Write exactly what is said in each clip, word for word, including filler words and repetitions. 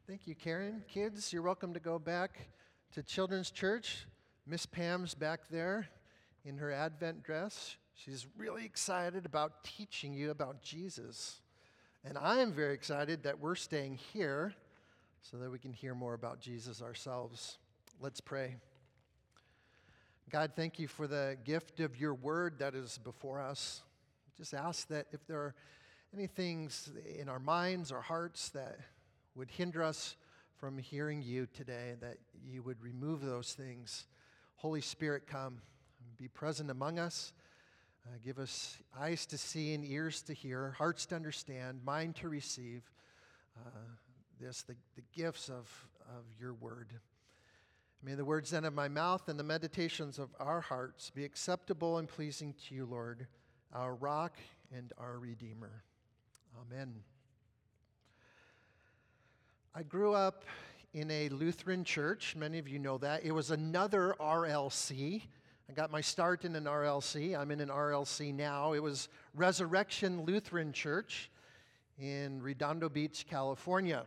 Thank you, Karen. Kids, you're welcome to go back to Children's Church. Miss Pam's back there in her Advent dress. She's really excited about teaching you about Jesus. And I am very excited that we're staying here so that we can hear more about Jesus ourselves. Let's pray. God, thank you for the gift of your word that is before us. Just ask that if there are any things in our minds or hearts that would hinder us from hearing you today, that you would remove those things. Holy Spirit, come, be present among us. Uh, give us eyes to see and ears to hear, hearts to understand, mind to receive uh, this, the, the gifts of, of your word. May the words then of my mouth and the meditations of our hearts be acceptable and pleasing to you, Lord, our rock and our Redeemer. Amen. I grew up in a Lutheran church. Many of you know that. It was another R L C. I got my start in an R L C. I'm in an R L C now. It was Resurrection Lutheran Church in Redondo Beach, California.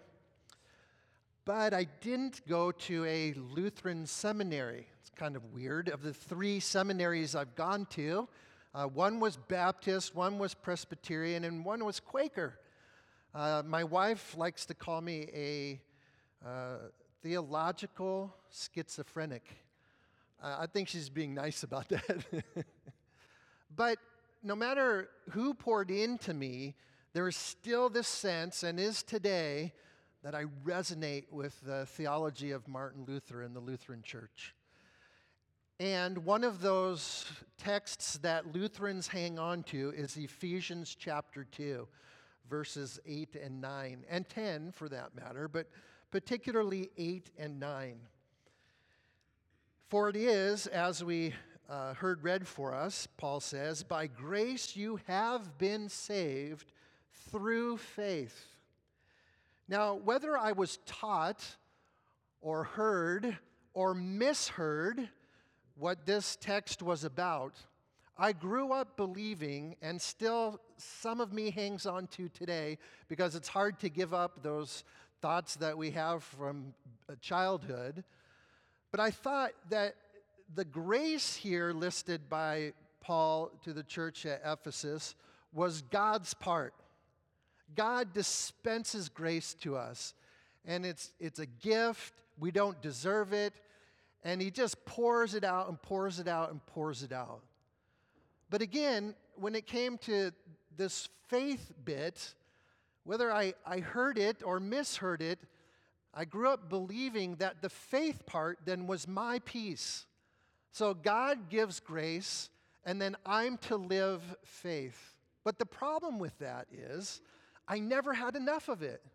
But I didn't go to a Lutheran seminary. It's kind of weird. Of the three seminaries I've gone to, uh, one was Baptist, one was Presbyterian, and one was Quaker. Uh, my wife likes to call me a uh, theological schizophrenic. Uh, I think she's being nice about that. But no matter who poured into me, there is still this sense, and is today, that I resonate with the theology of Martin Luther and the Lutheran Church. And one of those texts that Lutherans hang on to is Ephesians chapter two. Verses eight and nine, and ten for that matter, but particularly eight and nine. For it is, as we uh, heard read for us, Paul says, by grace you have been saved through faith. Now, whether I was taught or heard or misheard what this text was about, I grew up believing, and still some of me hangs on to today because it's hard to give up those thoughts that we have from childhood. But I thought that the grace here listed by Paul to the church at Ephesus was God's part. God dispenses grace to us, and it's, it's a gift. We don't deserve it, and he just pours it out and pours it out and pours it out. But again, when it came to this faith bit, whether I, I heard it or misheard it, I grew up believing that the faith part then was my piece. So God gives grace, and then I'm to live faith. But the problem with that is I never had enough of it.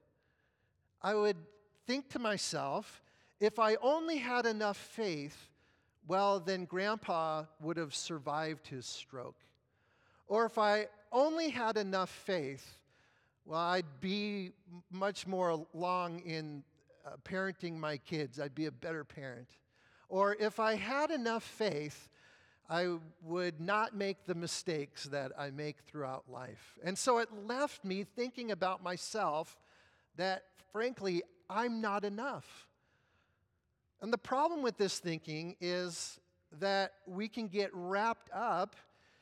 I would think to myself, if I only had enough faith, well, then Grandpa would have survived his stroke. Or if I only had enough faith, well, I'd be much more along in uh, parenting my kids. I'd be a better parent. Or if I had enough faith, I would not make the mistakes that I make throughout life. And so it left me thinking about myself that, frankly, I'm not enough. And the problem with this thinking is that we can get wrapped up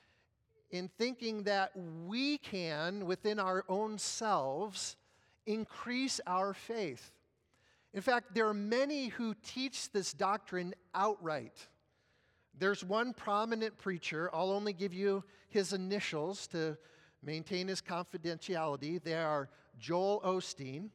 in thinking that we can, within our own selves, increase our faith. In fact, there are many who teach this doctrine outright. There's one prominent preacher, I'll only give you his initials to maintain his confidentiality. They are Joel Osteen.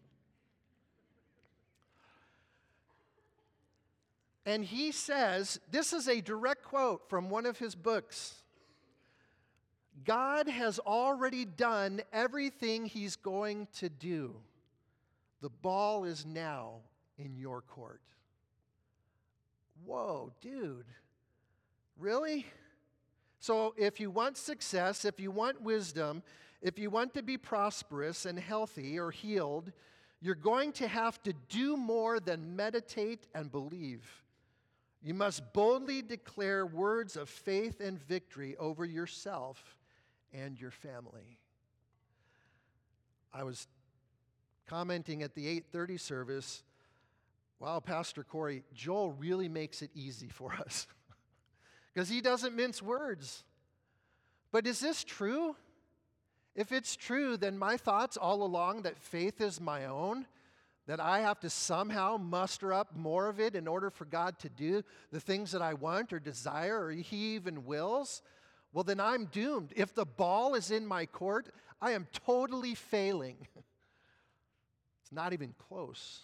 And he says, this is a direct quote from one of his books, God has already done everything he's going to do. The ball is now in your court. Whoa, dude. Really? So if you want success, if you want wisdom, if you want to be prosperous and healthy or healed, you're going to have to do more than meditate and believe. You must boldly declare words of faith and victory over yourself and your family. I was commenting at the eight thirty service, wow, Pastor Corey, Joel really makes it easy for us because he doesn't mince words. But is this true? If it's true, then my thoughts all along that faith is my own, that I have to somehow muster up more of it in order for God to do the things that I want or desire or He even wills, well, then I'm doomed. If the ball is in my court, I am totally failing. It's not even close.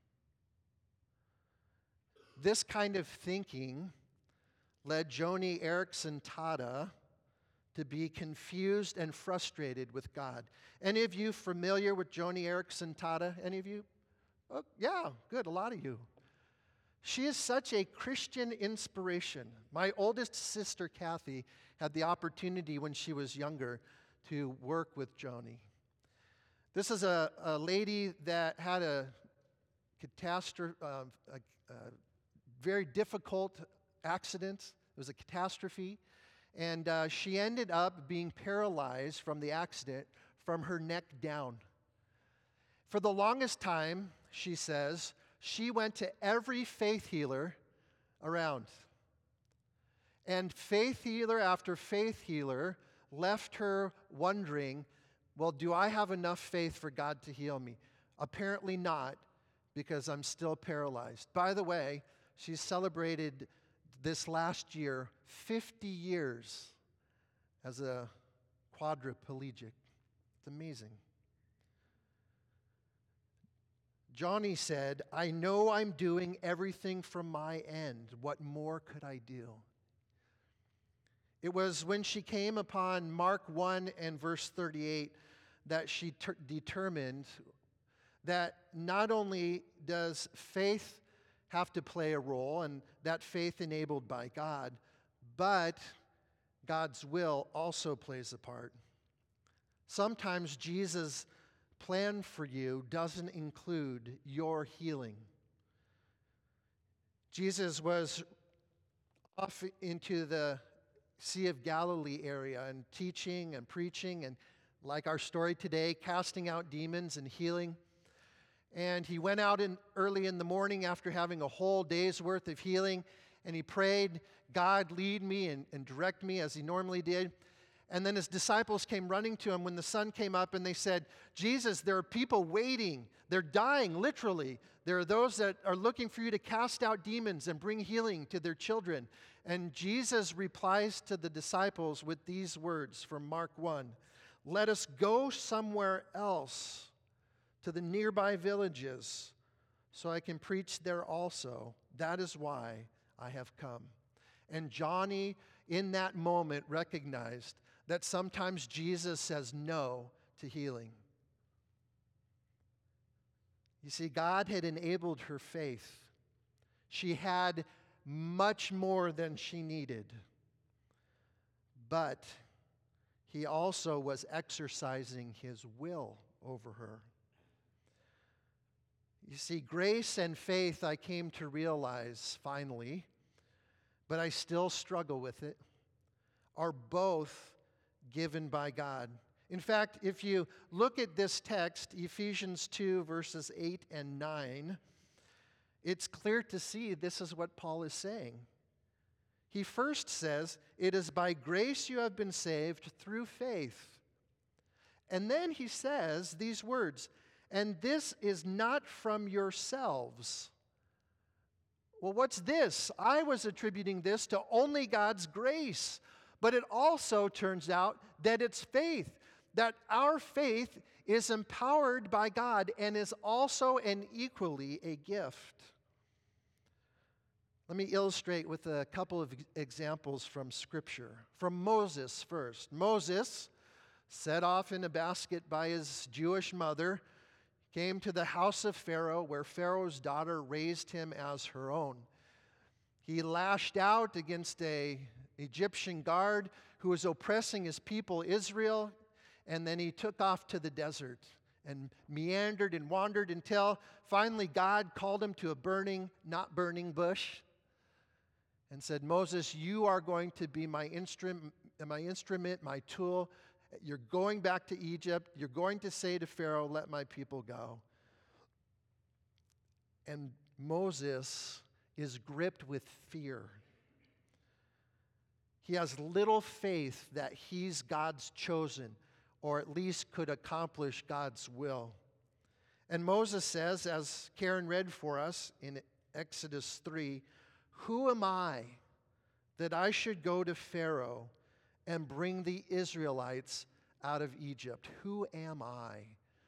This kind of thinking led Joni Eareckson Tada to be confused and frustrated with God. Any of you familiar with Joni Eareckson Tada? Any of you? Oh, yeah, good, a lot of you. She is such a Christian inspiration. My oldest sister, Kathy, had the opportunity when she was younger to work with Joni. This is a, a lady that had a catastrophe, uh, a, a very difficult accident. It was a catastrophe. And uh, she ended up being paralyzed from the accident from her neck down. For the longest time, she says, she went to every faith healer around. And faith healer after faith healer left her wondering, well, do I have enough faith for God to heal me? Apparently not, because I'm still paralyzed. By the way, she celebrated this last year fifty years as a quadriplegic. It's amazing. Joni said, I know I'm doing everything from my end. What more could I do? It was when she came upon Mark one and verse thirty-eight that she ter- determined that not only does faith have to play a role, and that faith enabled by God, but God's will also plays a part. Sometimes Jesus' plan for you doesn't include your healing. Jesus was off into the Sea of Galilee area and teaching and preaching and, like our story today, casting out demons and healing. And he went out in early in the morning after having a whole day's worth of healing, and he prayed, God, lead me and, and direct me as he normally did. And then his disciples came running to him when the sun came up, and they said, Jesus, there are people waiting. They're dying, literally. There are those that are looking for you to cast out demons and bring healing to their children. And Jesus replies to the disciples with these words from Mark one, let us go somewhere else to the nearby villages, so I can preach there also. That is why I have come. And Joni, in that moment, recognized that sometimes Jesus says no to healing. You see, God had enabled her faith. She had much more than she needed. But He also was exercising His will over her. You see, grace and faith, I came to realize finally, but I still struggle with it, are both given by God. In fact, if you look at this text, Ephesians two, verses eight and nine, it's clear to see this is what Paul is saying. He first says, it is by grace you have been saved through faith. And then he says these words, and this is not from yourselves. Well, what's this? I was attributing this to only God's grace. But it also turns out that it's faith, that our faith is empowered by God and is also and equally a gift. Let me illustrate with a couple of examples from Scripture. From Moses first. Moses, set off in a basket by his Jewish mother, came to the house of Pharaoh, where Pharaoh's daughter raised him as her own. He lashed out against an Egyptian guard who was oppressing his people, Israel, and then he took off to the desert and meandered and wandered until finally God called him to a burning, not burning bush and said, Moses, you are going to be my instrument, my instrument, my tool. You're going back to Egypt. You're going to say to Pharaoh, let my people go. And Moses is gripped with fear. He has little faith that he's God's chosen, or at least could accomplish God's will. And Moses says, as Karen read for us in Exodus three, "Who am I that I should go to Pharaoh and bring the Israelites out of Egypt? Who am I?"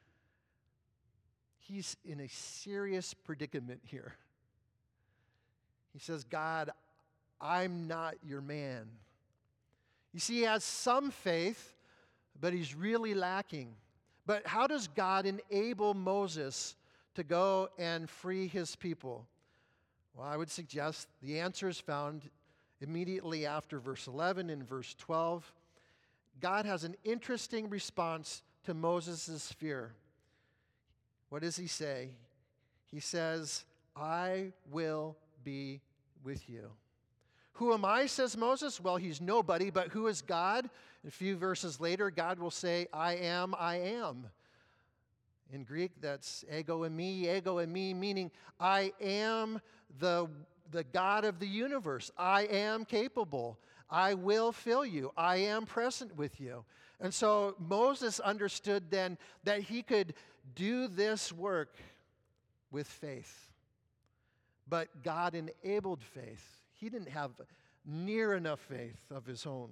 He's in a serious predicament here. He says, "God, I'm not your man." You see, he has some faith, but he's really lacking. But how does God enable Moses to go and free his people? Well, I would suggest the answer is found immediately after verse eleven and verse twelve. God has an interesting response to Moses' fear. What does he say? He says, "I will be with you." Who am I, says Moses? Well, he's nobody, but who is God? A few verses later, God will say, "I am, I am." In Greek, that's ego eimi, ego eimi, meaning I am the, the God of the universe. I am capable. I will fill you. I am present with you. And so Moses understood then that he could do this work with faith. But God enabled faith. He didn't have near enough faith of his own.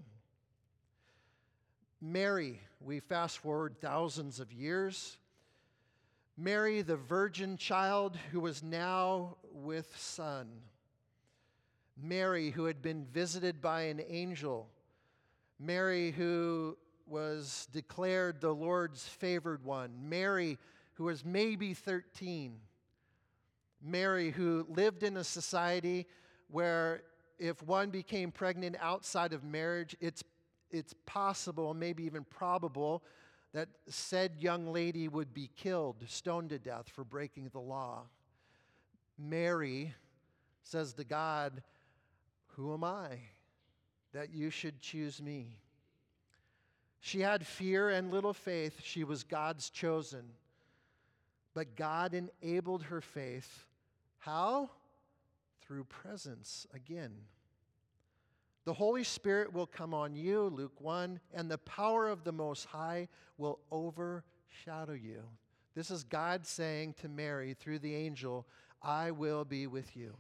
Mary, we fast forward thousands of years. Mary, the virgin child who was now with son. Mary, who had been visited by an angel. Mary, who was declared the Lord's favored one. Mary, who was maybe thirteen. Mary, who lived in a society where if one became pregnant outside of marriage, it's, it's possible, maybe even probable, that said young lady would be killed, stoned to death for breaking the law. Mary says to God, "Who am I that you should choose me?" She had fear and little faith. She was God's chosen. But God enabled her faith. How? Through presence again. The Holy Spirit will come on you, Luke one, and the power of the Most High will overshadow you. This is God saying to Mary through the angel, "I will be with you.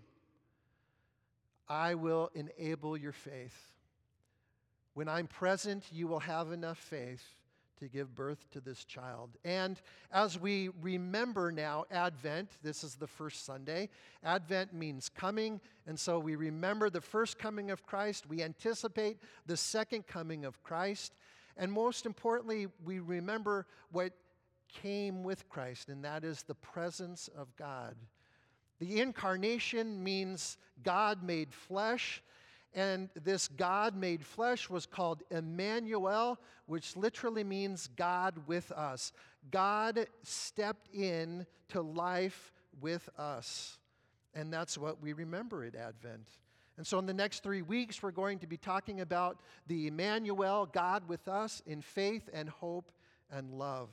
I will enable your faith. When I'm present, you will have enough faith to give birth to this child." And as we remember now Advent, this is the first Sunday. Advent means coming, and so we remember the first coming of Christ. We anticipate the second coming of Christ. And most importantly, we remember what came with Christ, and that is the presence of God. The incarnation means God made flesh. And this God made flesh was called Emmanuel, which literally means God with us. God stepped in to life with us. And that's what we remember at Advent. And so in the next three weeks, we're going to be talking about the Emmanuel, God with us, in faith and hope and love.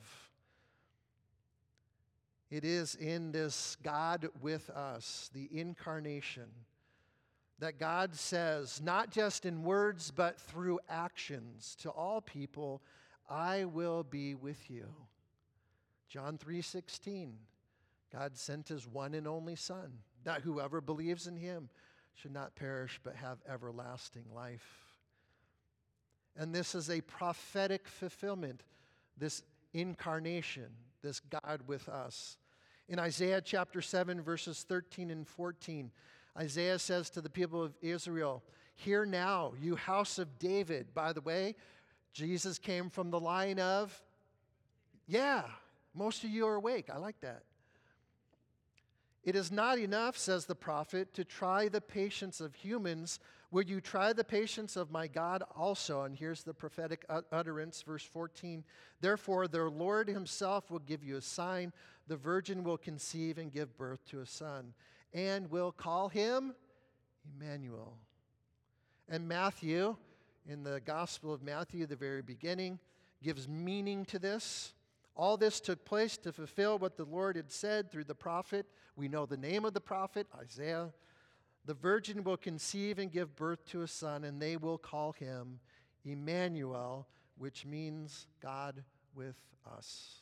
It is in this God with us, the incarnation, that God says, not just in words, but through actions to all people, "I will be with you." John three sixteen, God sent his one and only Son, that whoever believes in him should not perish but have everlasting life. And this is a prophetic fulfillment, this incarnation, this God with us. In Isaiah chapter seven, verses thirteen and fourteen, Isaiah says to the people of Israel, "Hear now, you house of David." By the way, Jesus came from the line of, yeah, most of you are awake. I like that. "It is not enough," says the prophet, "to try the patience of humans. Will you try the patience of my God also?" And here's the prophetic utterance, verse fourteen. "Therefore, the Lord himself will give you a sign. The virgin will conceive and give birth to a son, and will call him Emmanuel." And Matthew, in the Gospel of Matthew, the very beginning, gives meaning to this. All this took place to fulfill what the Lord had said through the prophet. We know the name of the prophet, Isaiah. The virgin will conceive and give birth to a son, and they will call him Emmanuel, which means God with us.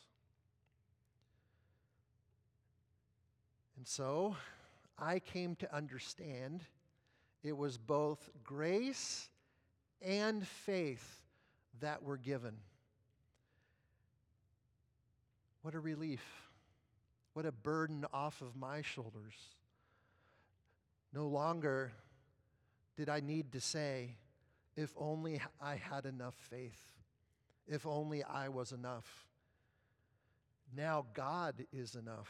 And so I came to understand it was both grace and faith that were given. What a relief. What a burden off of my shoulders. No longer did I need to say, if only I had enough faith. If only I was enough. Now God is enough.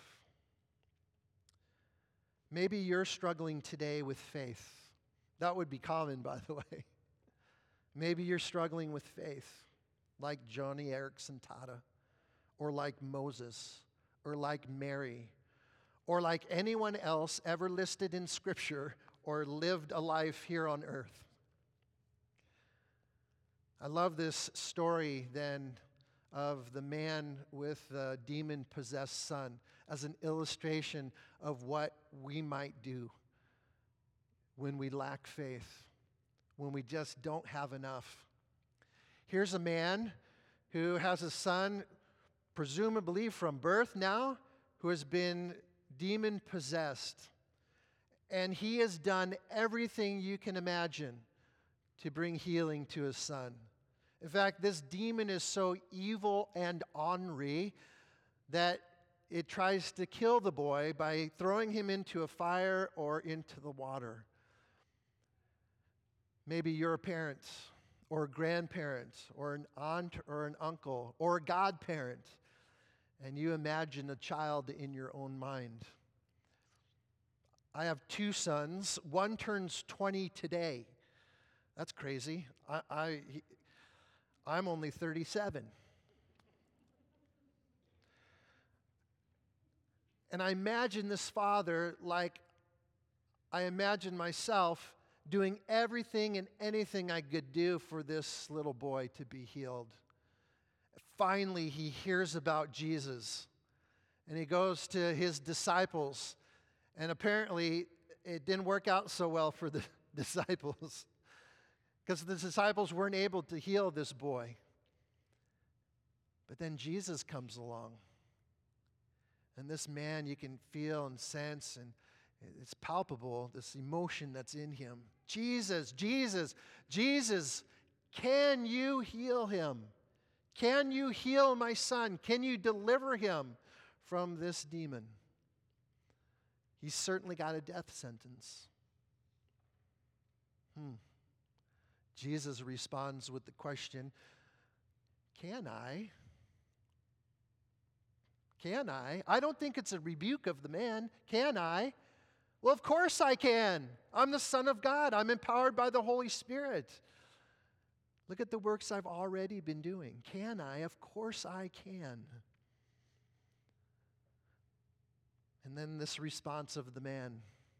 Maybe you're struggling today with faith. That would be common, by the way. Maybe you're struggling with faith, like Johnny Erickson Tata, or like Moses, or like Mary, or like anyone else ever listed in Scripture or lived a life here on earth. I love this story then of the man with the demon-possessed son as an illustration of what we might do when we lack faith, when we just don't have enough. Here's a man who has a son, presumably from birth now, who has been demon-possessed. And he has done everything you can imagine to bring healing to his son. In fact, this demon is so evil and ornery that it tries to kill the boy by throwing him into a fire or into the water. Maybe you're a parent or a grandparent or an aunt or an uncle or a godparent, and you imagine a child in your own mind. I have two sons. One turns twenty today. That's crazy. I, I, he, I'm only thirty-seven. And I imagine this father like I imagine myself doing everything and anything I could do for this little boy to be healed. Finally, he hears about Jesus, and he goes to his disciples, and apparently it didn't work out so well for the disciples because the disciples weren't able to heal this boy. But then Jesus comes along, and this man you can feel and sense, and it's palpable, this emotion that's in him. Jesus, Jesus, Jesus, can you heal him? Can you heal my son? Can you deliver him from this demon? He's certainly got a death sentence. Hmm. Jesus responds with the question, can I? Can I? I don't think it's a rebuke of the man. Can I? Well, of course I can. I'm the Son of God. I'm empowered by the Holy Spirit. Look at the works I've already been doing. Can I? Of course I can. And then this response of the man.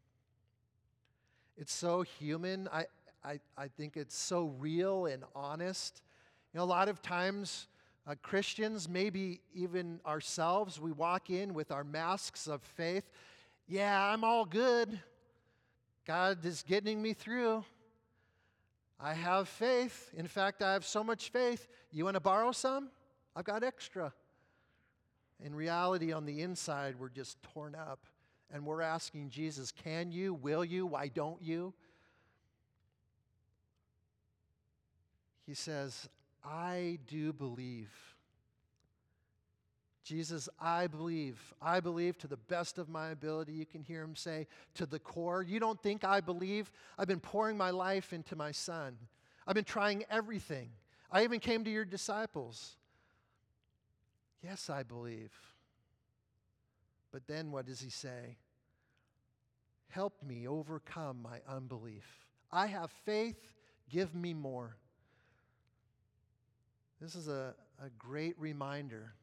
It's so human. I, I, I think it's so real and honest. You know, a lot of times, uh, Christians, maybe even ourselves, we walk in with our masks of faith. Yeah, I'm all good. God is getting me through. I have faith. In fact, I have so much faith. You want to borrow some? I've got extra. In reality, on the inside, we're just torn up. And we're asking Jesus, can you? Will you? Why don't you? He says, I do believe. Jesus, I believe. I believe to the best of my ability. You can hear him say to the core. You don't think I believe? I've been pouring my life into my son. I've been trying everything. I even came to your disciples. Yes, I believe. But then what does he say? Help me overcome my unbelief. I have faith. Give me more. This is a, a great reminder.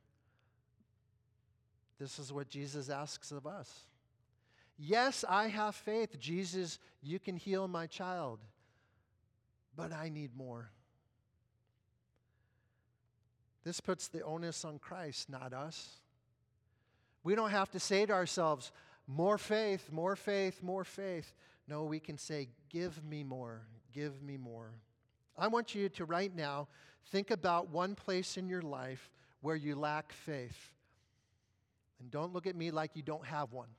This is what Jesus asks of us. Yes, I have faith. Jesus, you can heal my child. But I need more. This puts the onus on Christ, not us. We don't have to say to ourselves, more faith, more faith, more faith. No, we can say, give me more, give me more. I want you to right now think about one place in your life where you lack faith. And don't look at me like you don't have one.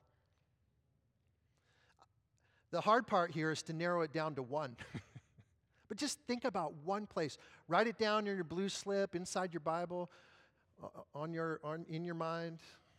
The hard part here is to narrow it down to one. But just think about one place. Write it down in your blue slip, inside your Bible, on your, on, in your mind.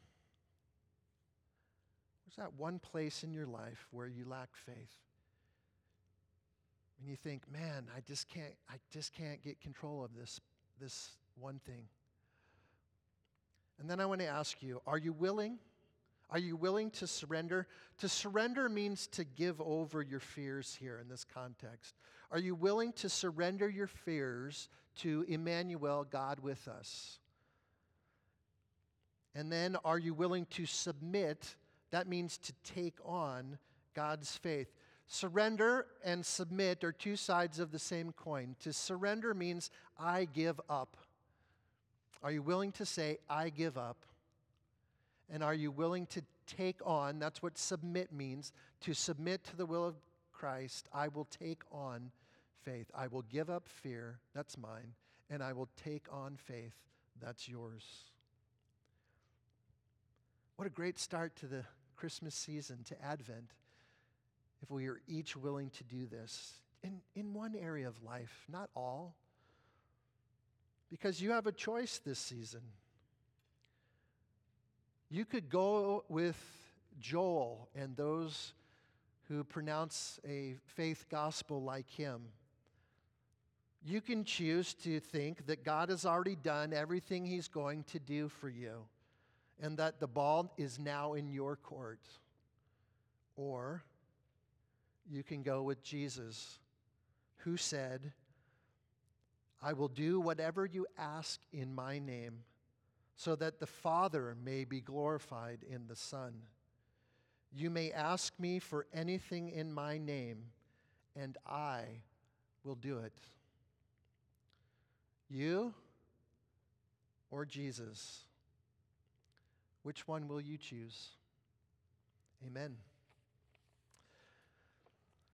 Where's that one place in your life where you lack faith? And you think, man, I just can't, I just can't get control of this, this one thing. And then I want to ask you, are you willing? Are you willing to surrender? To surrender means to give over your fears here in this context. Are you willing to surrender your fears to Emmanuel, God with us? And then are you willing to submit? That means to take on God's faith. Surrender and submit are two sides of the same coin. To surrender means I give up. Are you willing to say, I give up? And are you willing to take on, that's what submit means, to submit to the will of Christ. I will take on faith. I will give up fear, that's mine, and I will take on faith, that's yours. What a great start to the Christmas season, to Advent, if we are each willing to do this in, in one area of life, not all. Because you have a choice this season. You could go with Joel and those who pronounce a faith gospel like him. You can choose to think that God has already done everything he's going to do for you and that the ball is now in your court. Or you can go with Jesus, who said, I will do whatever you ask in my name, so that the Father may be glorified in the Son. You may ask me for anything in my name, and I will do it. You or Jesus? Which one will you choose? Amen.